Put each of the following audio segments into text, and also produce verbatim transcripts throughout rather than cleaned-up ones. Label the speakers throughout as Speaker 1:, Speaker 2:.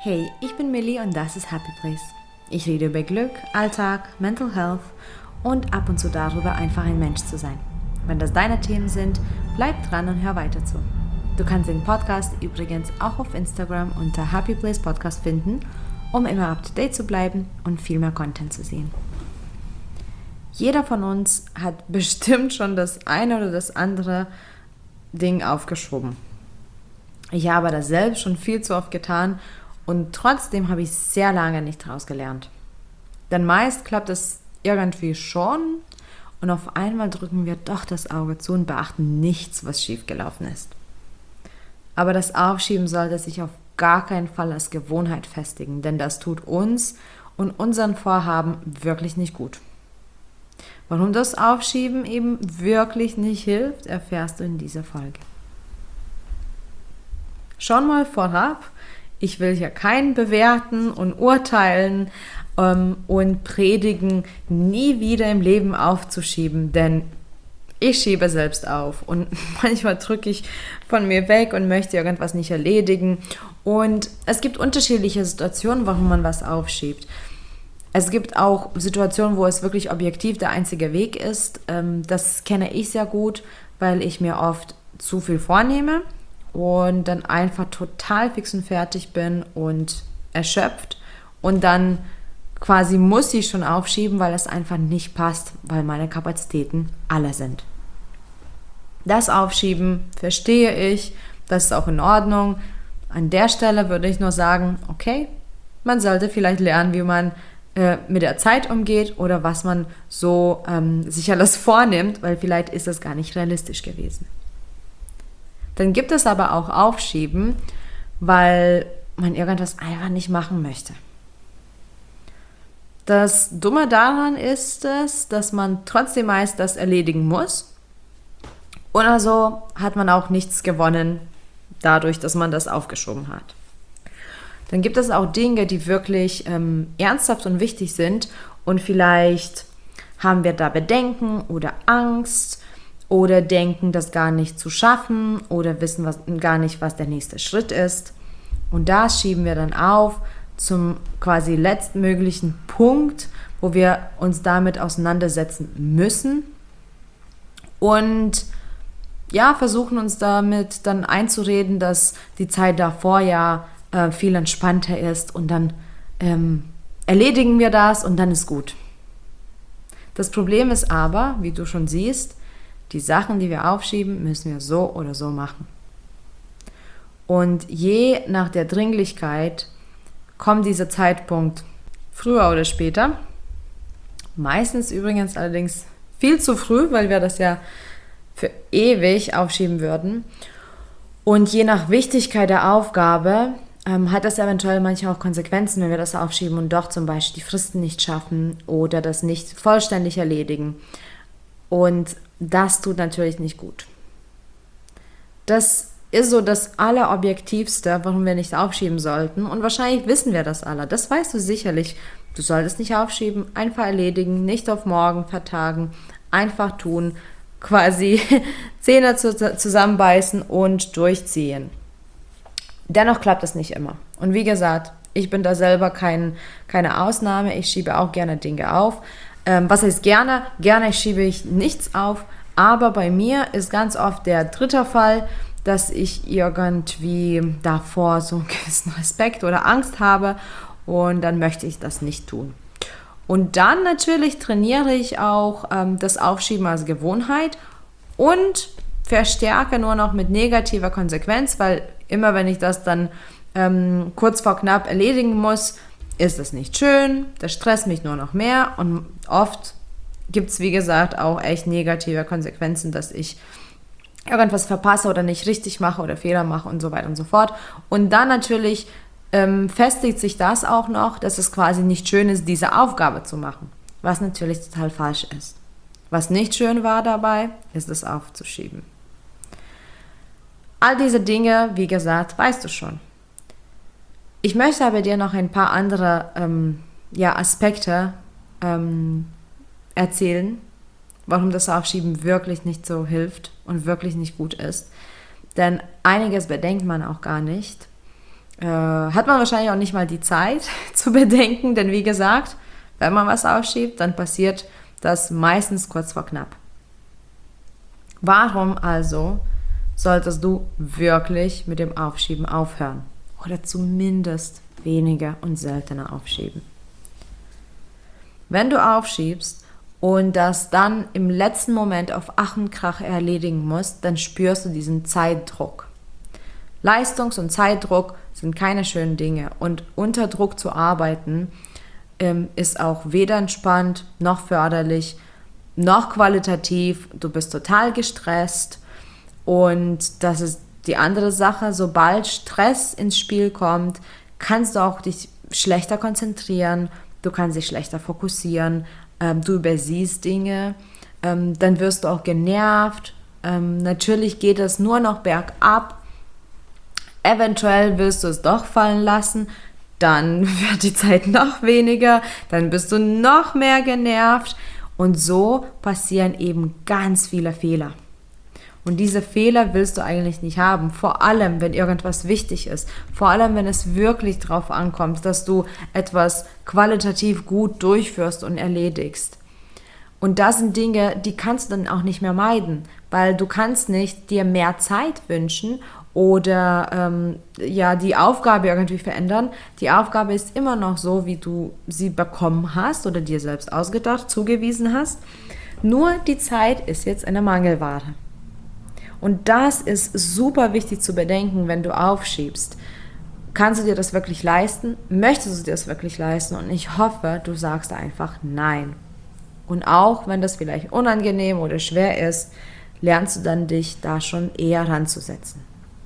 Speaker 1: Hey, ich bin Millie und das ist Happy Place. Ich rede über Glück, Alltag, Mental Health und ab und zu darüber, einfach ein Mensch zu sein. Wenn das deine Themen sind, bleib dran und hör weiter zu. Du kannst den Podcast übrigens auch auf Instagram unter Happy Place Podcast finden, um immer up to date zu bleiben und viel mehr Content zu sehen. Jeder von uns hat bestimmt schon das eine oder das andere Ding aufgeschoben. Ich habe das selbst schon viel zu oft getan und trotzdem habe ich sehr lange nicht daraus gelernt. Denn meist klappt es irgendwie schon und auf einmal drücken wir doch das Auge zu und beachten nichts, was schiefgelaufen ist. Aber das Aufschieben sollte sich auf gar keinen Fall als Gewohnheit festigen, denn das tut uns und unseren Vorhaben wirklich nicht gut. Warum das Aufschieben eben wirklich nicht hilft, erfährst du in dieser Folge. Schon mal vorab, ich will hier keinen bewerten und urteilen ähm, und predigen, nie wieder im Leben aufzuschieben, denn ich schiebe selbst auf und manchmal drücke ich von mir weg und möchte irgendwas nicht erledigen. Und es gibt unterschiedliche Situationen, warum man was aufschiebt. Es gibt auch Situationen, wo es wirklich objektiv der einzige Weg ist. Das kenne ich sehr gut, weil ich mir oft zu viel vornehme und dann einfach total fix und fertig bin und erschöpft. Und dann quasi muss ich schon aufschieben, weil es einfach nicht passt, weil meine Kapazitäten alle sind. Das Aufschieben verstehe ich, das ist auch in Ordnung. An der Stelle würde ich nur sagen, okay, man sollte vielleicht lernen, wie man äh, mit der Zeit umgeht oder was man so ähm, sich alles vornimmt, weil vielleicht ist das gar nicht realistisch gewesen. Dann gibt es aber auch Aufschieben, weil man irgendwas einfach nicht machen möchte. Das Dumme daran ist es, dass man trotzdem meist das erledigen muss. Und also hat man auch nichts gewonnen dadurch, dass man das aufgeschoben hat. Dann gibt es auch Dinge, die wirklich ähm, ernsthaft und wichtig sind und vielleicht haben wir da Bedenken oder Angst oder denken, das gar nicht zu schaffen oder wissen was, gar nicht, was der nächste Schritt ist. Und das schieben wir dann auf zum quasi letztmöglichen Punkt, wo wir uns damit auseinandersetzen müssen und ja, versuchen uns damit dann einzureden, dass die Zeit davor ja äh, viel entspannter ist und dann ähm, erledigen wir das und dann ist gut. Das Problem ist aber, wie du schon siehst, die Sachen, die wir aufschieben, müssen wir so oder so machen. Und je nach der Dringlichkeit kommt dieser Zeitpunkt früher oder später. Meistens übrigens allerdings viel zu früh, weil wir das ja für ewig aufschieben würden. Und je nach Wichtigkeit der Aufgabe ähm, hat das eventuell manchmal auch Konsequenzen, wenn wir das aufschieben und doch zum Beispiel die Fristen nicht schaffen oder das nicht vollständig erledigen. Und das tut natürlich nicht gut. Das ist so das Allerobjektivste, warum wir nicht aufschieben sollten. Und wahrscheinlich wissen wir das alle. Das weißt du sicherlich. Du solltest nicht aufschieben, einfach erledigen, nicht auf morgen vertagen, einfach tun, quasi Zähne zusammenbeißen und durchziehen. Dennoch klappt das nicht immer. Und wie gesagt, ich bin da selber kein, keine Ausnahme. Ich schiebe auch gerne Dinge auf. Ähm, was heißt gerne? Gerne schiebe ich nichts auf. Aber bei mir ist ganz oft der dritte Fall, dass ich irgendwie davor so einen gewissen Respekt oder Angst habe und dann möchte ich das nicht tun. Und dann natürlich trainiere ich auch ähm, das Aufschieben als Gewohnheit und verstärke nur noch mit negativer Konsequenz, weil immer wenn ich das dann ähm, kurz vor knapp erledigen muss, ist es nicht schön, das stresst mich nur noch mehr und oft gibt es, wie gesagt, auch echt negative Konsequenzen, dass ich irgendwas verpasse oder nicht richtig mache oder Fehler mache und so weiter und so fort. Und dann natürlich ähm, festigt sich das auch noch, dass es quasi nicht schön ist, diese Aufgabe zu machen, was natürlich total falsch ist. Was nicht schön war dabei, ist es aufzuschieben. All diese Dinge, wie gesagt, weißt du schon. Ich möchte aber dir noch ein paar andere ähm, ja, Aspekte ähm, erzählen, warum das Aufschieben wirklich nicht so hilft und wirklich nicht gut ist. Denn einiges bedenkt man auch gar nicht. äh, hat man wahrscheinlich auch nicht mal die Zeit zu bedenken, denn wie gesagt, wenn man was aufschiebt, dann passiert das meistens kurz vor knapp. Warum also solltest du wirklich mit dem Aufschieben aufhören? Oder zumindest weniger und seltener aufschieben? Wenn du aufschiebst und das dann im letzten Moment auf Ach und Krach erledigen musst, dann spürst du diesen Zeitdruck. Leistungs- und Zeitdruck sind keine schönen Dinge und unter Druck zu arbeiten ähm, ist auch weder entspannt noch förderlich, noch qualitativ. Du bist total gestresst und das ist die andere Sache. Sobald Stress ins Spiel kommt, kannst du auch dich schlechter konzentrieren, du kannst dich schlechter fokussieren, ähm, du übersiehst Dinge, ähm, dann wirst du auch genervt. Ähm, natürlich geht es nur noch bergab. Eventuell wirst du es doch fallen lassen, dann wird die Zeit noch weniger, dann bist du noch mehr genervt und so passieren eben ganz viele Fehler. Und diese Fehler willst du eigentlich nicht haben, vor allem, wenn irgendwas wichtig ist, vor allem, wenn es wirklich darauf ankommt, dass du etwas qualitativ gut durchführst und erledigst. Und das sind Dinge, die kannst du dann auch nicht mehr meiden, weil du kannst nicht dir mehr Zeit wünschen oder ähm, ja, die Aufgabe irgendwie verändern. Die Aufgabe ist immer noch so, wie du sie bekommen hast oder dir selbst ausgedacht, zugewiesen hast. Nur die Zeit ist jetzt eine Mangelware. Und das ist super wichtig zu bedenken, wenn du aufschiebst. Kannst du dir das wirklich leisten? Möchtest du dir das wirklich leisten? Und ich hoffe, du sagst einfach nein. Und auch wenn das vielleicht unangenehm oder schwer ist, lernst du dann dich da schon eher ranzusetzen.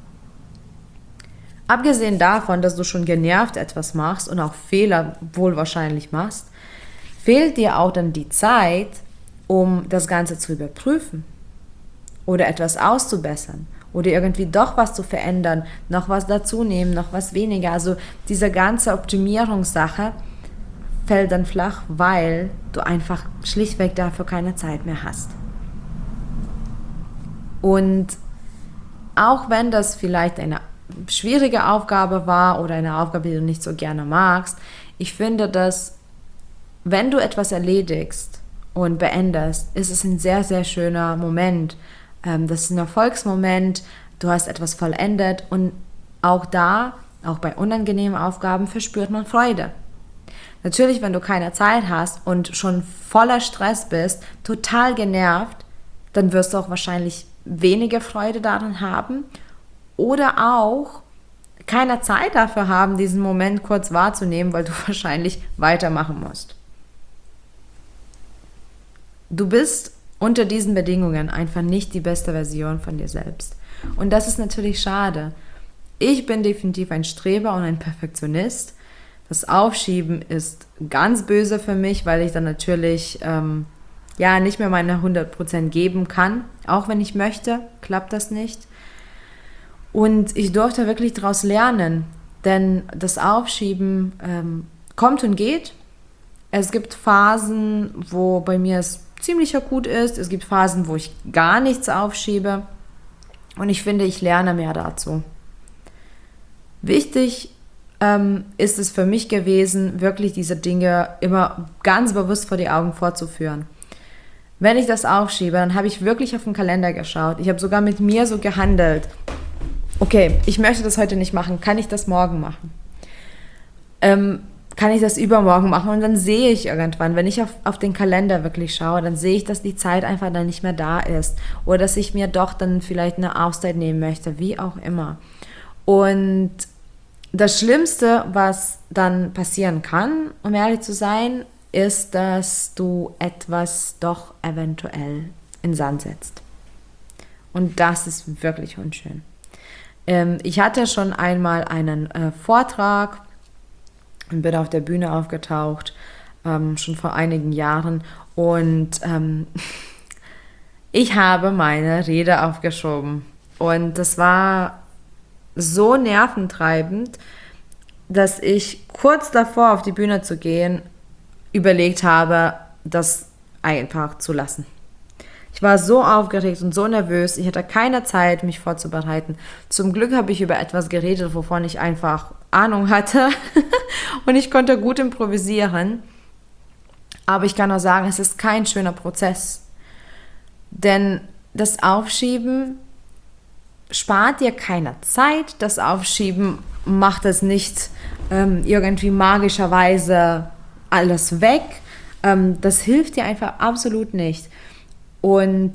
Speaker 1: Abgesehen davon, dass du schon genervt etwas machst und auch Fehler wohl wahrscheinlich machst, fehlt dir auch dann die Zeit, um das Ganze zu überprüfen oder etwas auszubessern oder irgendwie doch was zu verändern, noch was dazu nehmen, noch was weniger. Also diese ganze Optimierungssache fällt dann flach, weil du einfach schlichtweg dafür keine Zeit mehr hast. Und auch wenn das vielleicht eine schwierige Aufgabe war oder eine Aufgabe, die du nicht so gerne magst, ich finde, dass wenn du etwas erledigst und beendest, ist es ein sehr, sehr schöner Moment. Das ist ein Erfolgsmoment, du hast etwas vollendet und auch da, auch bei unangenehmen Aufgaben, verspürt man Freude. Natürlich, wenn du keine Zeit hast und schon voller Stress bist, total genervt, dann wirst du auch wahrscheinlich weniger Freude daran haben oder auch keine Zeit dafür haben, diesen Moment kurz wahrzunehmen, weil du wahrscheinlich weitermachen musst. Du bist unter diesen Bedingungen einfach nicht die beste Version von dir selbst. Und das ist natürlich schade. Ich bin definitiv ein Streber und ein Perfektionist. Das Aufschieben ist ganz böse für mich, weil ich dann natürlich ähm, ja nicht mehr meine hundert Prozent geben kann. Auch wenn ich möchte, klappt das nicht. Und ich durfte wirklich daraus lernen, denn das Aufschieben ähm, kommt und geht. Es gibt Phasen, wo bei mir es ziemlich akut ist. Es gibt Phasen, wo ich gar nichts aufschiebe. Und ich finde, ich lerne mehr dazu. Wichtig ähm, ist es für mich gewesen, wirklich diese Dinge immer ganz bewusst vor die Augen vorzuführen. Wenn ich das aufschiebe, dann habe ich wirklich auf den Kalender geschaut. Ich habe sogar mit mir so gehandelt. Okay, ich möchte das heute nicht machen. Kann ich das morgen machen? Ähm, kann ich das übermorgen machen? Und dann sehe ich irgendwann, wenn ich auf, auf den Kalender wirklich schaue, dann sehe ich, dass die Zeit einfach dann nicht mehr da ist. Oder dass ich mir doch dann vielleicht eine Auszeit nehmen möchte, wie auch immer. Und das Schlimmste, was dann passieren kann, um ehrlich zu sein, ist, dass du etwas doch eventuell in den Sand setzt. Und das ist wirklich unschön. Ähm, ich hatte schon einmal einen äh, Vortrag und bin auf der Bühne aufgetaucht, ähm, schon vor einigen Jahren. Und ähm, ich habe meine Rede aufgeschoben. Und das war so nerventreibend, dass ich kurz davor, auf die Bühne zu gehen, überlegt habe, das einfach zu lassen. Ich war so aufgeregt und so nervös. Ich hatte keine Zeit, mich vorzubereiten. Zum Glück habe ich über etwas geredet, wovon ich einfach Ahnung hatte. Und ich konnte gut improvisieren. Aber ich kann auch sagen, es ist kein schöner Prozess. Denn das Aufschieben spart dir keine Zeit. Das Aufschieben macht es nicht ähm, irgendwie magischerweise alles weg. Ähm, das hilft dir einfach absolut nicht. Und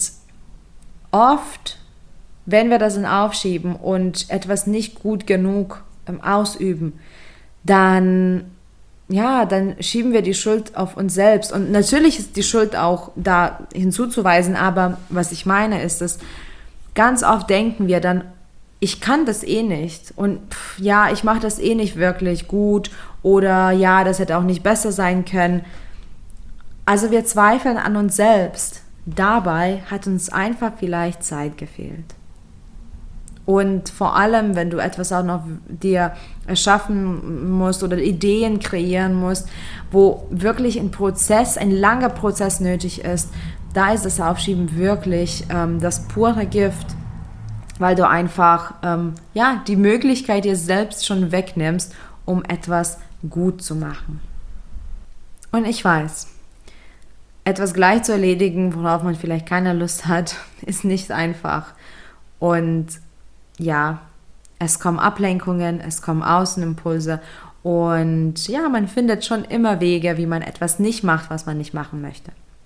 Speaker 1: oft, wenn wir das dann aufschieben und etwas nicht gut genug ähm, ausüben, dann, ja, dann schieben wir die Schuld auf uns selbst. Und natürlich ist die Schuld auch da hinzuzuweisen, aber was ich meine ist, dass ganz oft denken wir dann, ich kann das eh nicht und pff, ja, ich mache das eh nicht wirklich gut oder ja, das hätte auch nicht besser sein können. Also wir zweifeln an uns selbst. Dabei hat uns einfach vielleicht Zeit gefehlt. Und vor allem, wenn du etwas auch noch dir erschaffen musst oder Ideen kreieren musst, wo wirklich ein Prozess, ein langer Prozess nötig ist, da ist das Aufschieben wirklich ähm, das pure Gift, weil du einfach ähm, ja, die Möglichkeit dir selbst schon wegnimmst, um etwas gut zu machen. Und ich weiß, etwas gleich zu erledigen, worauf man vielleicht keine Lust hat, ist nicht einfach. Und ja, es kommen Ablenkungen, es kommen Außenimpulse und ja, man findet schon immer Wege, wie man etwas nicht macht, was man nicht machen möchte.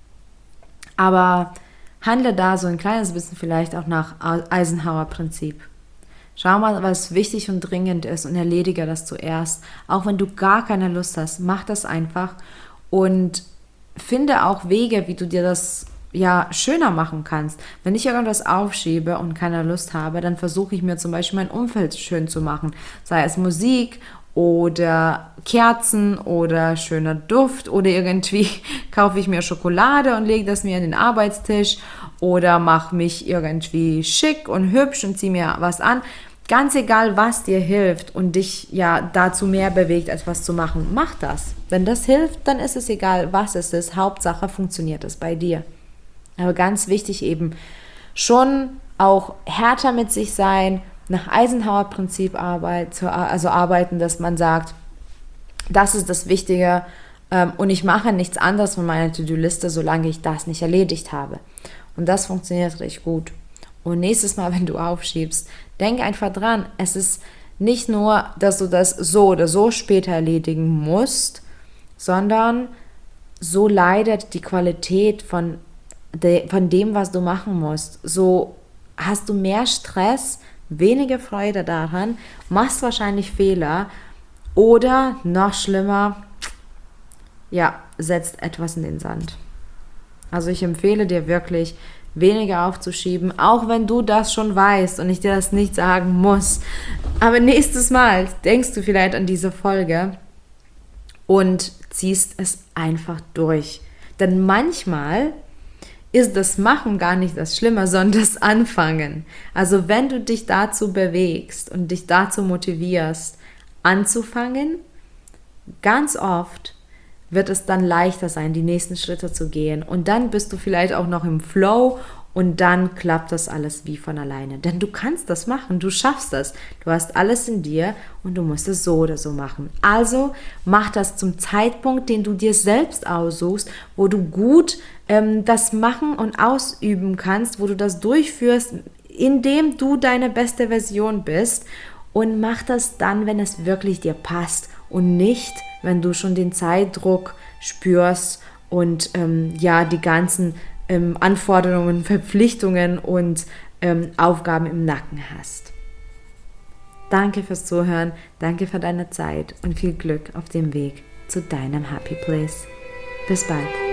Speaker 1: Aber handle da so ein kleines bisschen vielleicht auch nach Eisenhower-Prinzip. Schau mal, was wichtig und dringend ist und erledige das zuerst. Auch wenn du gar keine Lust hast, mach das einfach und finde auch Wege, wie du dir das ja schöner machen kannst. Wenn ich irgendwas aufschiebe und keine Lust habe, dann versuche ich mir zum Beispiel mein Umfeld schön zu machen. Sei es Musik oder Kerzen oder schöner Duft oder irgendwie kaufe ich mir Schokolade und lege das mir in den Arbeitstisch oder mache mich irgendwie schick und hübsch und ziehe mir was an. Ganz egal, was dir hilft und dich ja dazu mehr bewegt, etwas zu machen, mach das. Wenn das hilft, dann ist es egal, was es ist. Hauptsache funktioniert es bei dir. Aber ganz wichtig eben, schon auch härter mit sich sein, nach Eisenhower-Prinzip arbeit, also arbeiten, dass man sagt, das ist das Wichtige ähm, und ich mache nichts anderes von meiner To-Do-Liste, solange ich das nicht erledigt habe. Und das funktioniert richtig gut. Und nächstes Mal, wenn du aufschiebst, denk einfach dran, es ist nicht nur, dass du das so oder so später erledigen musst, sondern so leidet die Qualität von, de, von dem, was du machen musst. So hast du mehr Stress, weniger Freude daran, machst wahrscheinlich Fehler oder noch schlimmer, ja, setzt etwas in den Sand. Also ich empfehle dir wirklich, weniger aufzuschieben, auch wenn du das schon weißt und ich dir das nicht sagen muss. Aber nächstes Mal denkst du vielleicht an diese Folge und ziehst es einfach durch. Denn manchmal ist das Machen gar nicht das Schlimme, sondern das Anfangen. Also wenn du dich dazu bewegst und dich dazu motivierst, anzufangen, ganz oft wird es dann leichter sein, die nächsten Schritte zu gehen. Und dann bist du vielleicht auch noch im Flow und dann klappt das alles wie von alleine. Denn du kannst das machen, du schaffst das. Du hast alles in dir und du musst es so oder so machen. Also mach das zum Zeitpunkt, den du dir selbst aussuchst, wo du gut ähm, das machen und ausüben kannst, wo du das durchführst, indem du deine beste Version bist. Und mach das dann, wenn es wirklich dir passt und nicht, wenn du schon den Zeitdruck spürst und ähm, ja, die ganzen ähm, Anforderungen, Verpflichtungen und ähm, Aufgaben im Nacken hast. Danke fürs Zuhören, danke für deine Zeit und viel Glück auf dem Weg zu deinem Happy Place. Bis bald.